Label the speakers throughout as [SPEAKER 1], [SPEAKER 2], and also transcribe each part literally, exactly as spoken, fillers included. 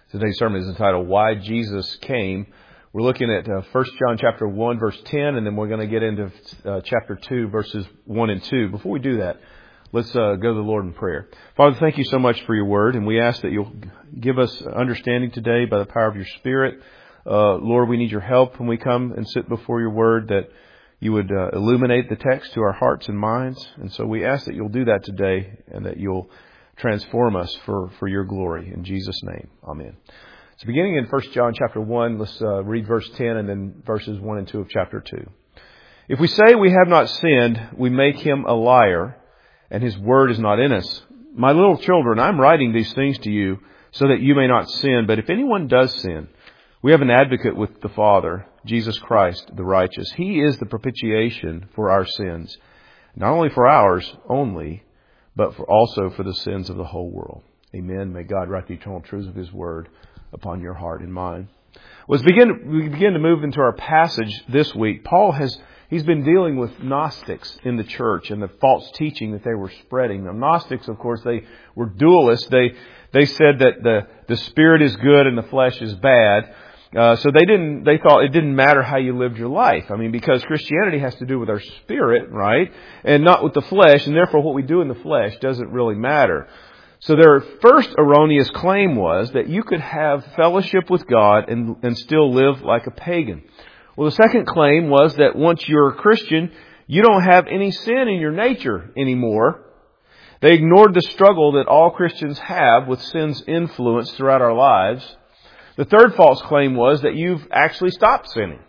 [SPEAKER 1] Today's sermon is entitled, Why Jesus Came. We're looking at uh, First John chapter one, verse ten, and then we're going to get into uh, chapter two, verses one and two. Before we do that, let's uh, go to the Lord in prayer. Father, thank you so much for your word, and we ask that you'll give us understanding today by the power of your Spirit. Uh, Lord, we need your help when we come and sit before your word, that you would uh, illuminate the text to our hearts and minds. And so we ask that you'll do that today, and that you'll transform us for, for your glory. In Jesus' name, amen. So beginning in First John chapter one, let's uh, read verse ten and then verses one and two of chapter two. If we say we have not sinned, we make him a liar, and his word is not in us. My little children, I'm writing these things to you so that you may not sin. But if anyone does sin, we have an advocate with the Father, Jesus Christ, the righteous. He is the propitiation for our sins, not only for ours only, but for also for the sins of the whole world. Amen. May God write the eternal truths of his word upon your heart and mind. Well, as we begin, we begin to move into our passage this week, Paul has he's been dealing with Gnostics in the church and the false teaching that they were spreading. The Gnostics, of course, they were dualists. They they said that the, the spirit is good and the flesh is bad. Uh, so they didn't, they thought it didn't matter how you lived your life. I mean, because Christianity has to do with our spirit, right? And not with the flesh. And therefore what we do in the flesh doesn't really matter. So their first erroneous claim was that you could have fellowship with God and, and still live like a pagan. Well, the second claim was that once you're a Christian, you don't have any sin in your nature anymore. They ignored the struggle that all Christians have with sin's influence throughout our lives. The third false claim was that you've actually stopped sinning.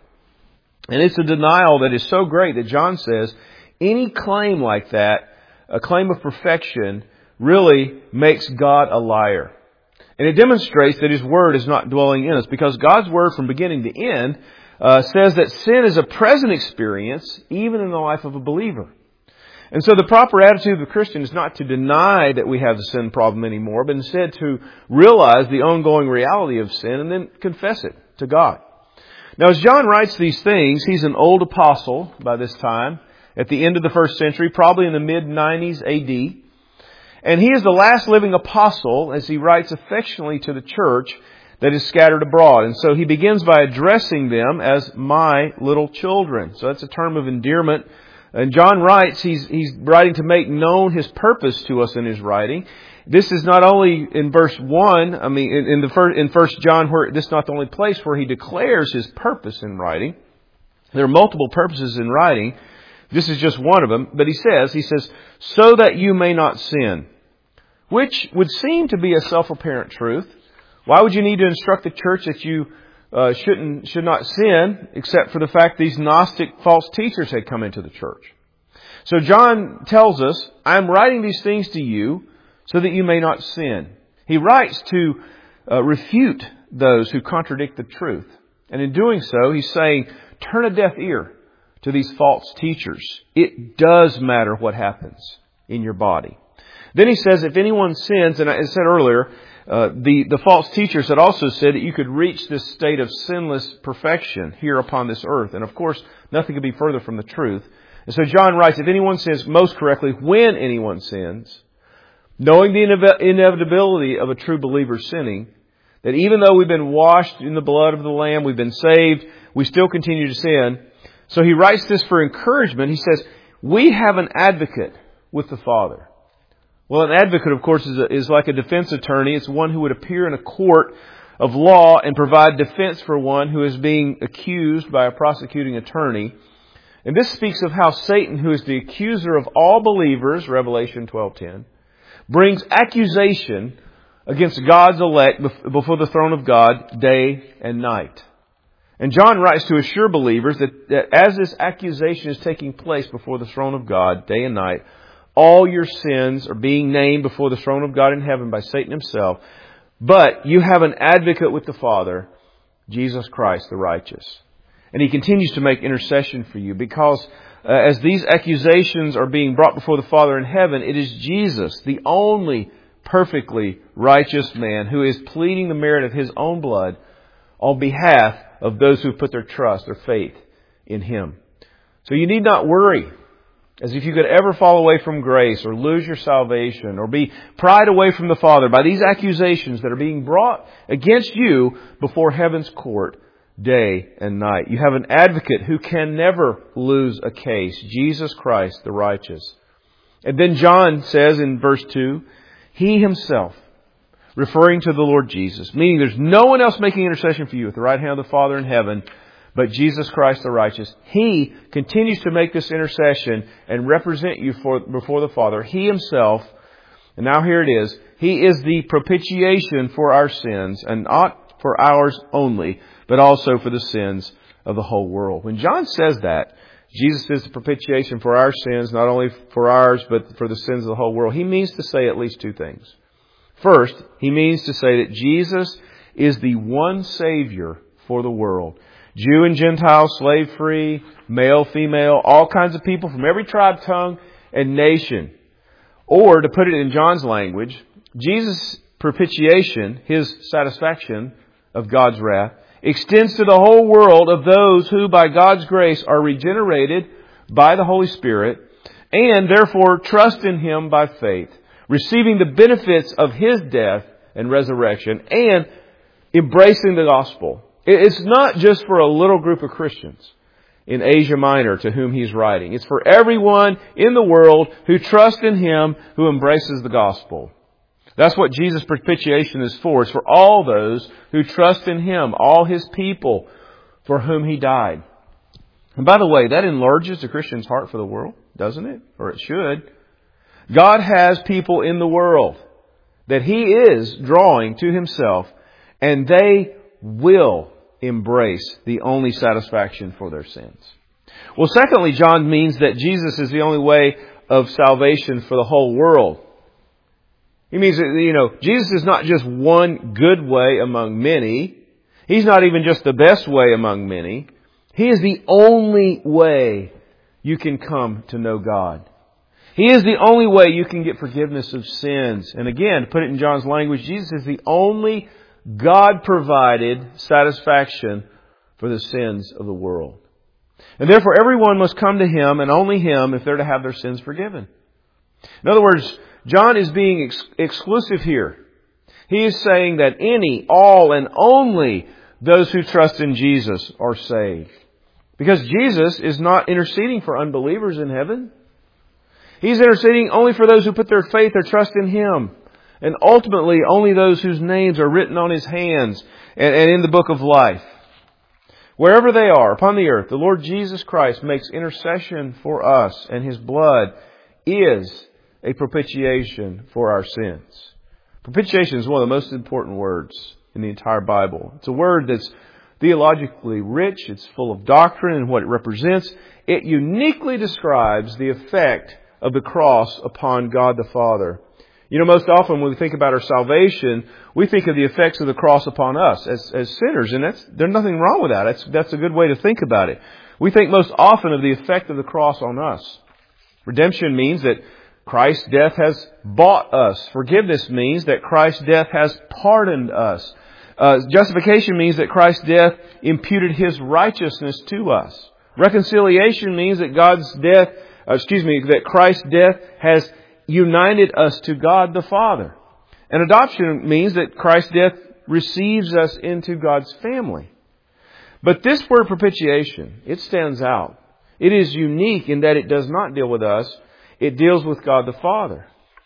[SPEAKER 1] And it's a denial that is so great that John says any claim like that, a claim of perfection, really makes God a liar. And it demonstrates that his word is not dwelling in us, because God's word from beginning to end uh, says that sin is a present experience even in the life of a believer. And so the proper attitude of a Christian is not to deny that we have the sin problem anymore, but instead to realize the ongoing reality of sin and then confess it to God. Now, as John writes these things, he's an old apostle by this time, at the end of the first century, probably in the mid nineties A D. And he is the last living apostle, as he writes affectionately to the church that is scattered abroad. And so he begins by addressing them as my little children. So that's a term of endearment. And John writes, he's, he's writing to make known his purpose to us in his writing. This is not only in verse one, I mean, in, in the first, in First John, where this is not the only place where he declares his purpose in writing. There are multiple purposes in writing. This is just one of them. But he says, he says, so that you may not sin. Which would seem to be a self-apparent truth. Why would you need to instruct the church that you Uh, shouldn't, should not sin, except for the fact these Gnostic false teachers had come into the church? So John tells us, I'm writing these things to you so that you may not sin. He writes to uh, refute those who contradict the truth. And in doing so, he's saying, turn a deaf ear to these false teachers. It does matter what happens in your body. Then he says, if anyone sins, and I said earlier, Uh, the, the false teachers had also said that you could reach this state of sinless perfection here upon this earth. And of course, nothing could be further from the truth. And so John writes, if anyone sins, most correctly, when anyone sins, knowing the inev- inevitability of a true believer sinning, that even though we've been washed in the blood of the Lamb, we've been saved, we still continue to sin. So he writes this for encouragement. He says, we have an advocate with the Father. Well, an advocate, of course, is, a, is like a defense attorney. It's one who would appear in a court of law and provide defense for one who is being accused by a prosecuting attorney. And this speaks of how Satan, who is the accuser of all believers, Revelation twelve ten, brings accusation against God's elect before the throne of God day and night. And John writes to assure believers that, that as this accusation is taking place before the throne of God day and night, all your sins are being named before the throne of God in heaven by Satan himself. But you have an advocate with the Father, Jesus Christ the righteous. And he continues to make intercession for you, because uh, as these accusations are being brought before the Father in heaven, it is Jesus, the only perfectly righteous man, who is pleading the merit of his own blood on behalf of those who put their trust or faith in him. So you need not worry as if you could ever fall away from grace or lose your salvation or be pried away from the Father by these accusations that are being brought against you before heaven's court day and night. You have an advocate who can never lose a case, Jesus Christ the righteous. And then John says in verse two, He Himself, referring to the Lord Jesus, meaning there's no one else making intercession for you at the right hand of the Father in heaven but Jesus Christ the righteous. He continues to make this intercession and represent you for, before the Father. He Himself, and now here it is, He is the propitiation for our sins, and not for ours only, but also for the sins of the whole world. When John says that, Jesus is the propitiation for our sins, not only for ours, but for the sins of the whole world, he means to say at least two things. First, he means to say that Jesus is the one Savior for the world. Jew and Gentile, slave-free, male, female, all kinds of people from every tribe, tongue, and nation. Or, to put it in John's language, Jesus' propitiation, His satisfaction of God's wrath, extends to the whole world of those who, by God's grace, are regenerated by the Holy Spirit and therefore trust in Him by faith, receiving the benefits of His death and resurrection and embracing the gospel. It's not just for a little group of Christians in Asia Minor to whom he's writing. It's for everyone in the world who trusts in Him, who embraces the gospel. That's what Jesus' propitiation is for. It's for all those who trust in Him, all His people for whom He died. And by the way, that enlarges the Christian's heart for the world, doesn't it? Or it should. God has people in the world that He is drawing to Himself, and they will embrace the only satisfaction for their sins. Well, secondly, John means that Jesus is the only way of salvation for the whole world. He means that, you know, Jesus is not just one good way among many. He's not even just the best way among many. He is the only way you can come to know God. He is the only way you can get forgiveness of sins. And again, to put it in John's language, Jesus is the only God-provided satisfaction for the sins of the world. And therefore, everyone must come to Him and only Him if they're to have their sins forgiven. In other words, John is being ex- exclusive here. He is saying that any, all, and only those who trust in Jesus are saved. Because Jesus is not interceding for unbelievers in heaven. He's interceding only for those who put their faith or trust in Him. And ultimately, only those whose names are written on His hands and, and in the book of life. Wherever they are upon the earth, the Lord Jesus Christ makes intercession for us, and His blood is a propitiation for our sins. Propitiation is one of the most important words in the entire Bible. It's a word that's theologically rich. It's full of doctrine and what it represents. It uniquely describes the effect of the cross upon God the Father. You know, most often when we think about our salvation, we think of the effects of the cross upon us as, as sinners. And that's, there's nothing wrong with that. That's, that's a good way to think about it. We think most often of the effect of the cross on us. Redemption means that Christ's death has bought us. Forgiveness means that Christ's death has pardoned us. Uh, justification means that Christ's death imputed His righteousness to us. Reconciliation means that God's death, uh, excuse me, that Christ's death has united us to God the Father. And adoption means that Christ's death receives us into God's family. But this word propitiation, it stands out. It is unique in that it does not deal with us. It deals with God the Father.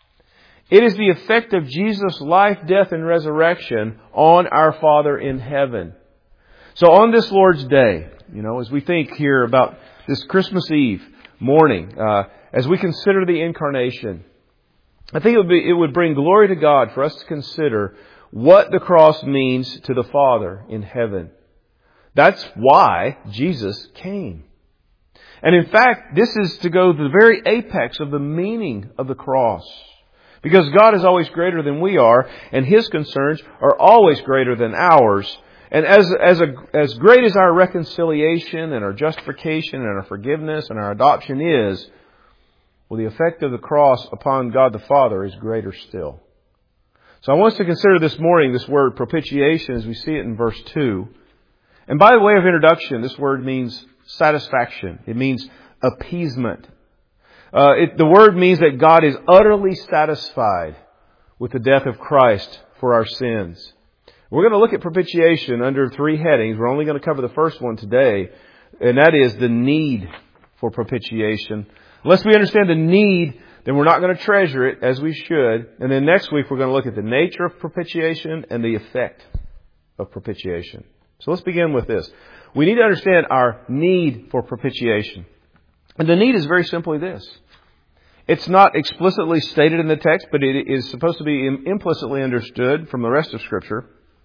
[SPEAKER 1] It is the effect of Jesus' life, death, and resurrection on our Father in heaven. So on this Lord's Day, you know, as we think here about this Christmas Eve morning, uh, as we consider the Incarnation, I think it would be, it would bring glory to God for us to consider what the cross means to the Father in heaven. That's why Jesus came. And in fact, this is to go to the very apex of the meaning of the cross. Because God is always greater than we are, and His concerns are always greater than ours. And as, as, a, as great as our reconciliation and our justification and our forgiveness and our adoption is, well, the effect of the cross upon God the Father is greater still. So I want us to consider this morning this word propitiation as we see it in verse two. And by way of introduction, this word means satisfaction. It means appeasement. Uh, it, the word means that God is utterly satisfied with the death of Christ for our sins. We're going to look at propitiation under three headings. We're only going to cover the first one today, and that is the need for propitiation. Unless we understand the need, then we're not going to treasure it as we should. And then next week we're going to look at the nature of propitiation and the effect of propitiation. So let's begin with this. We need to understand our need for propitiation. And the need is very simply this. It's not explicitly stated in the text, but it is supposed to be implicitly understood from the rest of Scripture.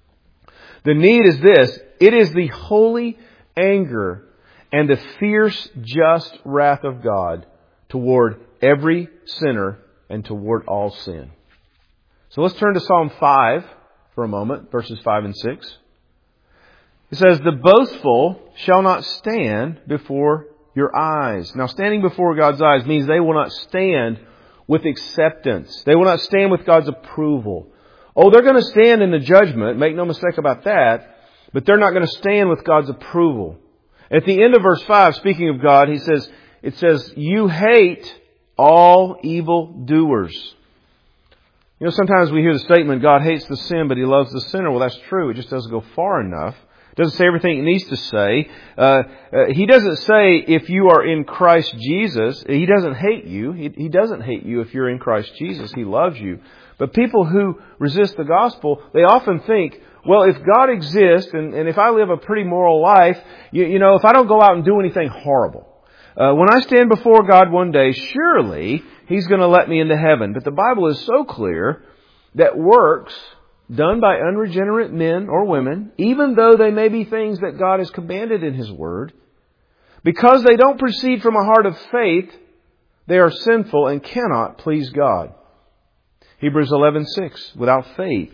[SPEAKER 1] The need is this. It is the holy anger and the fierce, just wrath of God toward every sinner and toward all sin. So let's turn to Psalm five for a moment, verses five and six. It says, "The boastful shall not stand before your eyes." Now, standing before God's eyes means they will not stand with acceptance. They will not stand with God's approval. Oh, they're going to stand in the judgment. Make no mistake about that. But they're not going to stand with God's approval. At the end of verse five, speaking of God, he says, it says, "You hate all evil doers." You know, sometimes we hear the statement, God hates the sin, but He loves the sinner. Well, that's true. It just doesn't go far enough. It doesn't say everything it needs to say. Uh, uh, he doesn't say if you are in Christ Jesus, He doesn't hate you. He, he doesn't hate you if you're in Christ Jesus. He loves you. But people who resist the gospel, they often think, well, if God exists and, and if I live a pretty moral life, you, you know, if I don't go out and do anything horrible, uh, when I stand before God one day, surely He's going to let me into heaven. But the Bible is so clear that works done by unregenerate men or women, even though they may be things that God has commanded in His Word, because they don't proceed from a heart of faith, they are sinful and cannot please God. Hebrews eleven six, without faith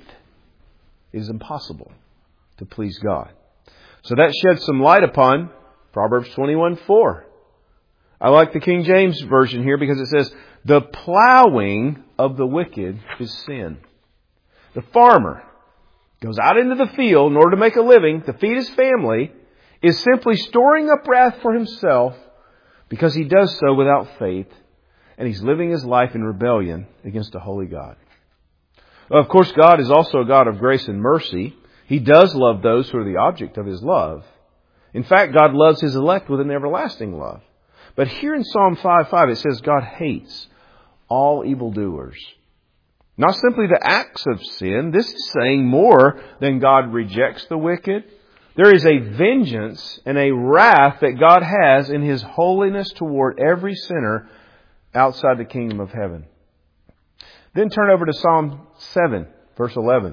[SPEAKER 1] it is impossible to please God. So that sheds some light upon Proverbs twenty-one four. I like the King James Version here because it says, "The plowing of the wicked is sin." The farmer goes out into the field in order to make a living, to feed his family, is simply storing up wrath for himself because he does so without faith, and he's living his life in rebellion against a holy God. Of course, God is also a God of grace and mercy. He does love those who are the object of His love. In fact, God loves His elect with an everlasting love. But here in Psalm five five, it says God hates all evildoers. Not simply the acts of sin. This is saying more than God rejects the wicked. There is a vengeance and a wrath that God has in His holiness toward every sinner outside the kingdom of heaven. Then turn over to Psalm seven, verse eleven.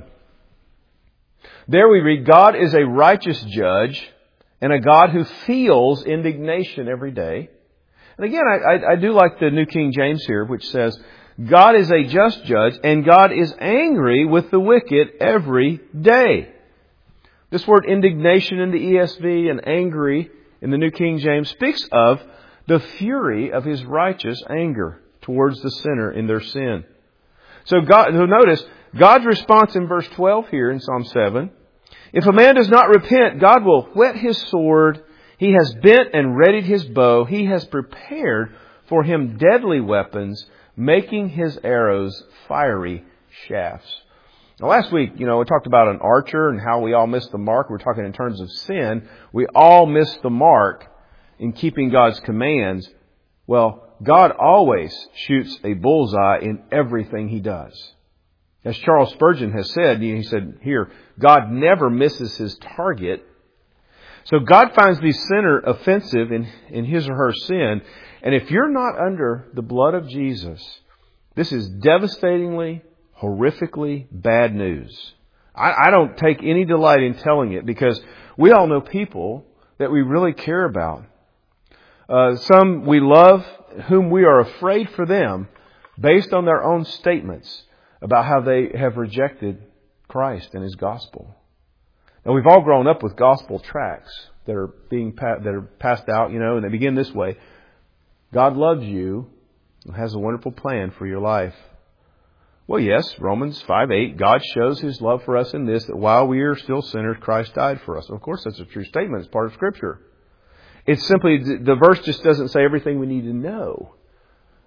[SPEAKER 1] There we read, "God is a righteous judge and a God who feels indignation every day." And again, I, I, I do like the New King James here, which says, "God is a just judge and God is angry with the wicked every day." This word indignation in the E S V and angry in the New King James speaks of the fury of His righteous anger towards the sinner in their sin. So God, so notice, God's response in verse twelve here in Psalm seven, "If a man does not repent, God will whet His sword. He has bent and readied His bow. He has prepared for him deadly weapons, making his arrows fiery shafts." Now, last week, you know, we talked about an archer and how we all miss the mark. We're talking in terms of sin. We all miss the mark in keeping God's commands. Well, God always shoots a bullseye in everything He does. As Charles Spurgeon has said, he said here, God never misses His target. So God finds the sinner offensive in, in his or her sin. And if you're not under the blood of Jesus, this is devastatingly, horrifically bad news. I, I don't take any delight in telling it because we all know people that we really care about. Uh, some we love whom we are afraid for them based on their own statements about how they have rejected Christ and His gospel. Now, we've all grown up with gospel tracts that are being pa- that are passed out, you know, and they begin this way: God loves you and has a wonderful plan for your life. Well, yes, Romans five eight, God shows His love for us in this, that while we are still sinners, Christ died for us. Of course, that's a true statement. It's part of Scripture. It's simply, the verse just doesn't say everything we need to know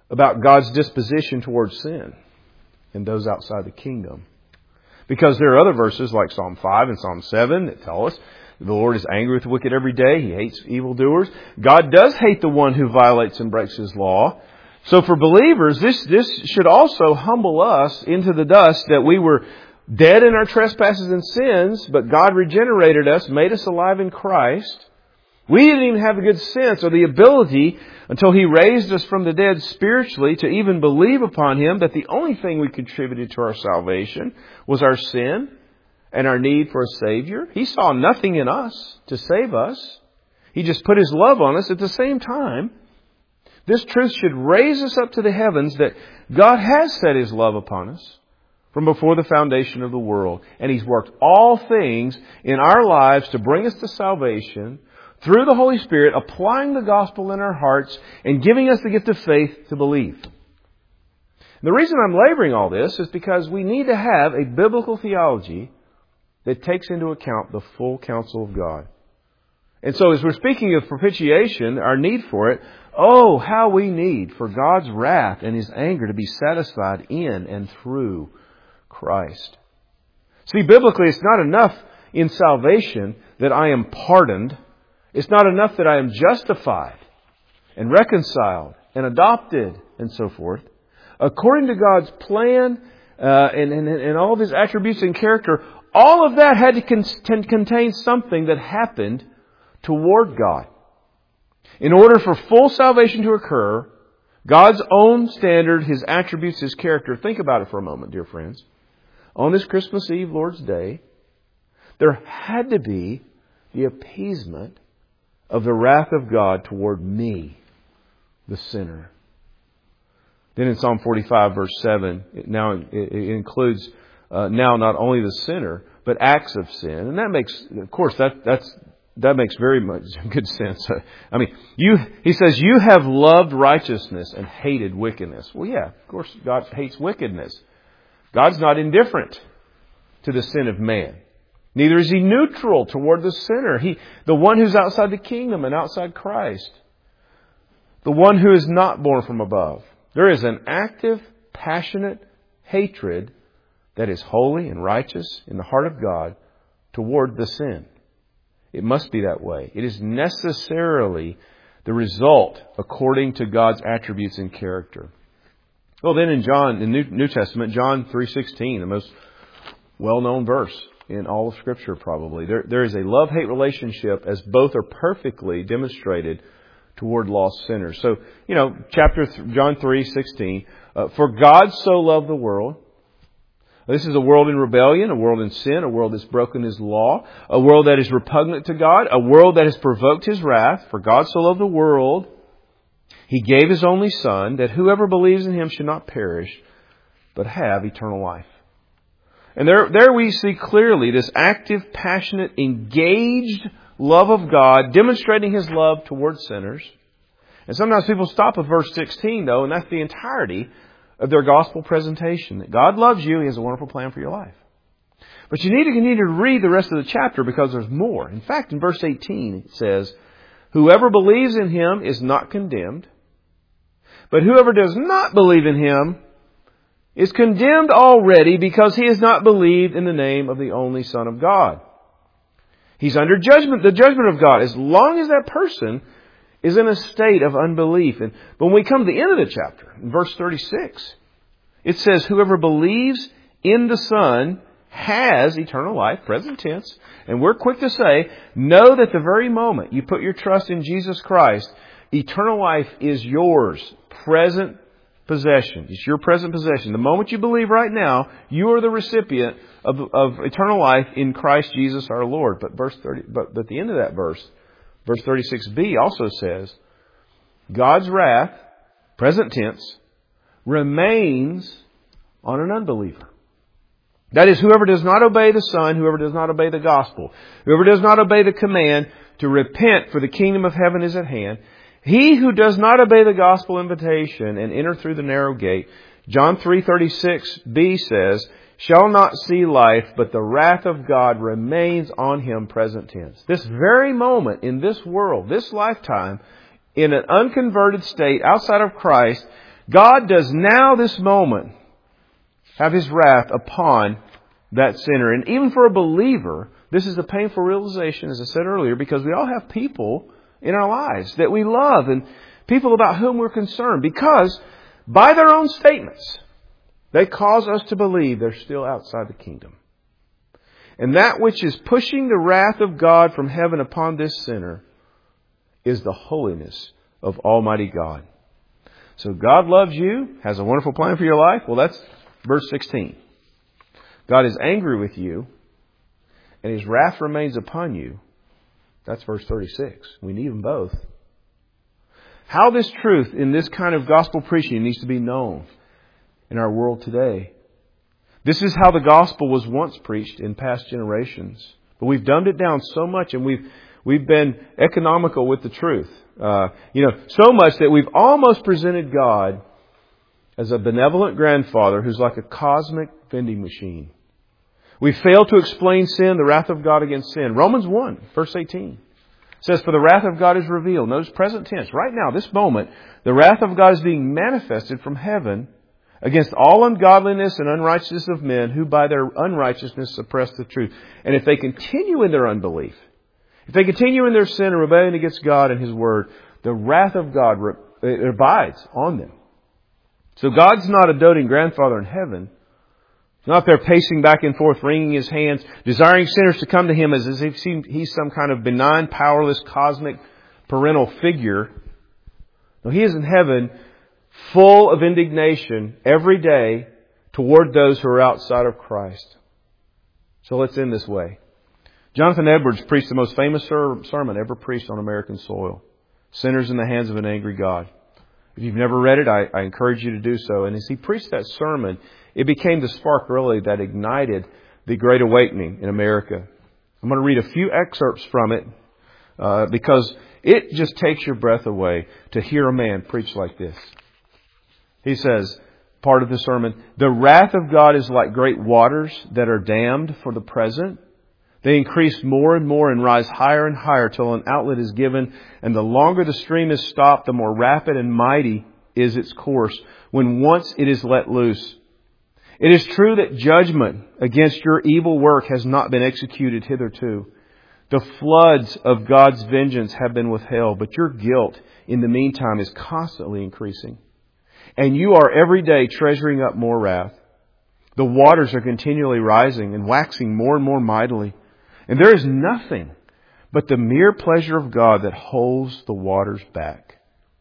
[SPEAKER 1] about God's disposition towards sin and those outside the kingdom. Because there are other verses like Psalm five and Psalm seven that tell us the Lord is angry with the wicked every day. He hates evildoers. God does hate the one who violates and breaks His law. So for believers, this, this should also humble us into the dust that we were dead in our trespasses and sins, but God regenerated us, made us alive in Christ. We didn't even have a good sense or the ability until He raised us from the dead spiritually to even believe upon Him that the only thing we contributed to our salvation was our sin and our need for a Savior. He saw nothing in us to save us. He just put His love on us. At the same time, this truth should raise us up to the heavens that God has set His love upon us from before the foundation of the world. And He's worked all things in our lives to bring us to salvation through the Holy Spirit, applying the gospel in our hearts and giving us the gift of faith to believe. The reason I'm laboring all this is because we need to have a biblical theology that takes into account the full counsel of God. And so as we're speaking of propitiation, our need for it, oh, how we need for God's wrath and His anger to be satisfied in and through Christ. See, biblically, it's not enough in salvation that I am pardoned. It's not enough that I am justified and reconciled and adopted and so forth. According to God's plan uh, and, and, and all of His attributes and character, all of that had to con- contain something that happened toward God. In order for full salvation to occur, God's own standard, His attributes, His character. Think about it for a moment, dear friends. On this Christmas Eve, Lord's Day, there had to be the appeasement of the wrath of God toward me, the sinner. Then in Psalm forty-five, verse seven, it now it includes uh, now not only the sinner, but acts of sin. And that makes, of course, that that's that makes very much good sense. I mean, you he says, you have loved righteousness and hated wickedness. Well, yeah, of course, God hates wickedness. God's not indifferent to the sin of man. Neither is He neutral toward the sinner. He, the one who's outside the kingdom and outside Christ. The one who is not born from above. There is an active, passionate hatred that is holy and righteous in the heart of God toward the sin. It must be that way. It is necessarily the result according to God's attributes and character. Well, then in John, in the New, New Testament, John three sixteen, the most well-known verse in all of Scripture probably. There, there is a love-hate relationship as both are perfectly demonstrated toward lost sinners. So, you know, chapter th- John three sixteen, uh, for God so loved the world. This is a world in rebellion, a world in sin, a world that's broken His law, a world that is repugnant to God, a world that has provoked His wrath. For God so loved the world, He gave His only Son, that whoever believes in Him should not perish, but have eternal life. And there, there we see clearly this active, passionate, engaged love of God, demonstrating His love towards sinners. And sometimes people stop at verse sixteen, though, and that's the entirety of their gospel presentation. That God loves you, He has a wonderful plan for your life. But you need to continue to read the rest of the chapter because there's more. In fact, in verse eighteen, it says, whoever believes in Him is not condemned, but whoever does not believe in Him is condemned already because he has not believed in the name of the only Son of God. He's under judgment, the judgment of God, as long as that person is in a state of unbelief. And but when we come to the end of the chapter, in verse thirty-six, it says, whoever believes in the Son has eternal life, present tense. And we're quick to say, know that the very moment you put your trust in Jesus Christ, eternal life is yours, present possession. It's your present possession. The moment you believe right now, you are the recipient of, of eternal life in Christ Jesus our Lord. But verse thirty, but at the end of that verse, verse thirty-six b also says, God's wrath, present tense, remains on an unbeliever. That is, whoever does not obey the Son, whoever does not obey the gospel, whoever does not obey the command to repent, for the kingdom of heaven is at hand. He who does not obey the gospel invitation and enter through the narrow gate, John three thirty-six b says, shall not see life, but the wrath of God remains on him, present tense. This very moment in this world, this lifetime, in an unconverted state outside of Christ, God does now, this moment, have His wrath upon that sinner. And even for a believer, this is a painful realization, as I said earlier, because we all have people in our lives that we love and people about whom we're concerned, because by their own statements, they cause us to believe they're still outside the kingdom. And that which is pushing the wrath of God from heaven upon this sinner is the holiness of Almighty God. So God loves you, has a wonderful plan for your life. Well, that's verse sixteen. God is angry with you, and His wrath remains upon you. That's verse thirty-six. We need them both. How this truth in this kind of gospel preaching needs to be known in our world today. This is how the gospel was once preached in past generations. But we've dumbed it down so much, and we've we've been economical with the truth. Uh, you know, so much that we've almost presented God as a benevolent grandfather who's like a cosmic vending machine. We fail to explain sin, the wrath of God against sin. Romans one, verse eighteen says, "For the wrath of God is revealed." Notice present tense. Right now, this moment, the wrath of God is being manifested from heaven against all ungodliness and unrighteousness of men who by their unrighteousness suppress the truth. And if they continue in their unbelief, if they continue in their sin and rebellion against God and His Word, the wrath of God it abides on them. So God's not a doting grandfather in heaven. He's not there pacing back and forth, wringing His hands, desiring sinners to come to Him as if He's some kind of benign, powerless, cosmic, parental figure. No, He is in heaven, full of indignation every day toward those who are outside of Christ. So let's end this way. Jonathan Edwards preached the most famous ser- sermon ever preached on American soil. Sinners in the Hands of an Angry God. If you've never read it, I, I encourage you to do so. And as he preached that sermon, it became the spark really that ignited the Great Awakening in America. I'm going to read a few excerpts from it uh, because it just takes your breath away to hear a man preach like this. He says, part of the sermon, "The wrath of God is like great waters that are dammed for the present. They increase more and more and rise higher and higher till an outlet is given. And the longer the stream is stopped, the more rapid and mighty is its course when once it is let loose. It is true that judgment against your evil work has not been executed hitherto. The floods of God's vengeance have been withheld, but your guilt in the meantime is constantly increasing. And you are every day treasuring up more wrath. The waters are continually rising and waxing more and more mightily. And there is nothing but the mere pleasure of God that holds the waters back.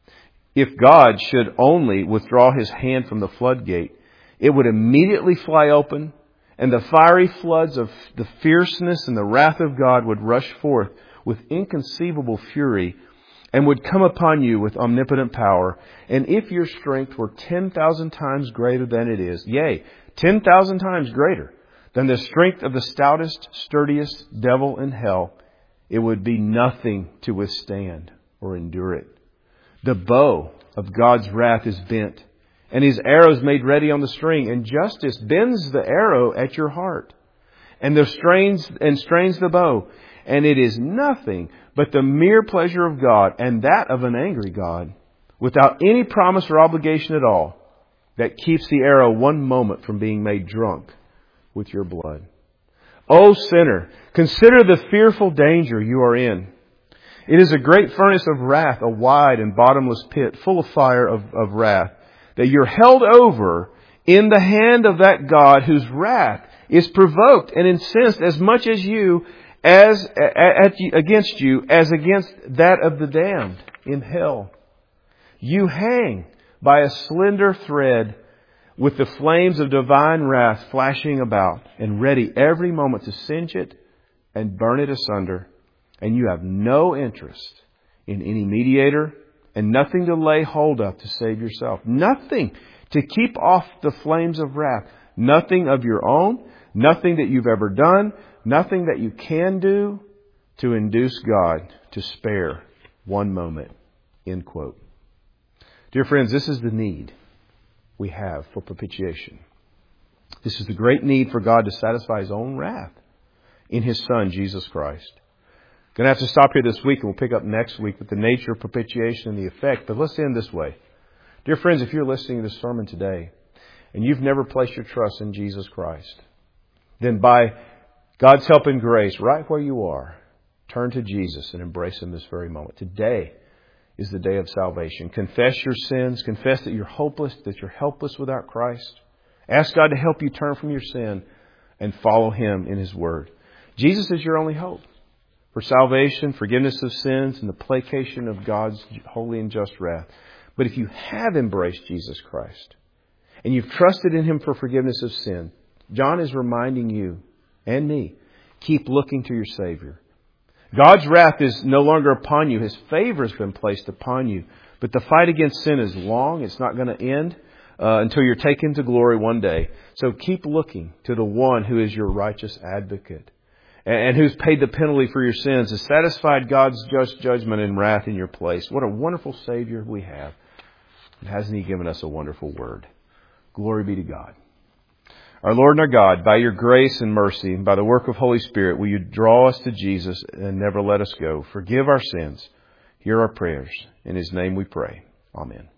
[SPEAKER 1] If God should only withdraw His hand from the floodgate, it would immediately fly open, and the fiery floods of the fierceness and the wrath of God would rush forth with inconceivable fury and would come upon you with omnipotent power. And if your strength were ten thousand times greater than it is, yea, ten thousand times greater than the strength of the stoutest, sturdiest devil in hell, it would be nothing to withstand or endure it. The bow of God's wrath is bent, and His arrows made ready on the string, and justice bends the arrow at your heart, and the strains and strains the bow, and it is nothing but the mere pleasure of God, and that of an angry God, without any promise or obligation at all, that keeps the arrow one moment from being made drunk with your blood. O sinner, consider the fearful danger you are in. It is a great furnace of wrath, a wide and bottomless pit, full of fire of, of wrath, that you're held over in the hand of that God whose wrath is provoked and incensed as much as you, as at, against you, as against that of the damned in hell. You hang by a slender thread with the flames of divine wrath flashing about and ready every moment to singe it and burn it asunder. And you have no interest in any mediator and nothing to lay hold of to save yourself. Nothing to keep off the flames of wrath. Nothing of your own. Nothing that you've ever done. Nothing that you can do to induce God to spare one moment. End quote. Dear friends, this is the need we have for propitiation. This is the great need for God to satisfy His own wrath in His Son, Jesus Christ. Going to have to stop here this week, and we'll pick up next week with the nature of propitiation and the effect. But let's end this way. Dear friends, if you're listening to this sermon today and you've never placed your trust in Jesus Christ, then by God's help and grace, right where you are, turn to Jesus and embrace Him this very moment. Today is the day of salvation. Confess your sins. Confess that you're hopeless, that you're helpless without Christ. Ask God to help you turn from your sin and follow Him in His Word. Jesus is your only hope for salvation, forgiveness of sins, and the placation of God's holy and just wrath. But if you have embraced Jesus Christ and you've trusted in Him for forgiveness of sin, John is reminding you and me, keep looking to your Savior. God's wrath is no longer upon you. His favor has been placed upon you. But the fight against sin is long. It's not going to end uh, until you're taken to glory one day. So keep looking to the one who is your righteous advocate and, and who's paid the penalty for your sins, has satisfied God's just judgment and wrath in your place. What a wonderful Savior we have. And hasn't He given us a wonderful word? Glory be to God. Our Lord and our God, by your grace and mercy, and by the work of Holy Spirit, will you draw us to Jesus and never let us go. Forgive our sins. Hear our prayers. In His name we pray. Amen.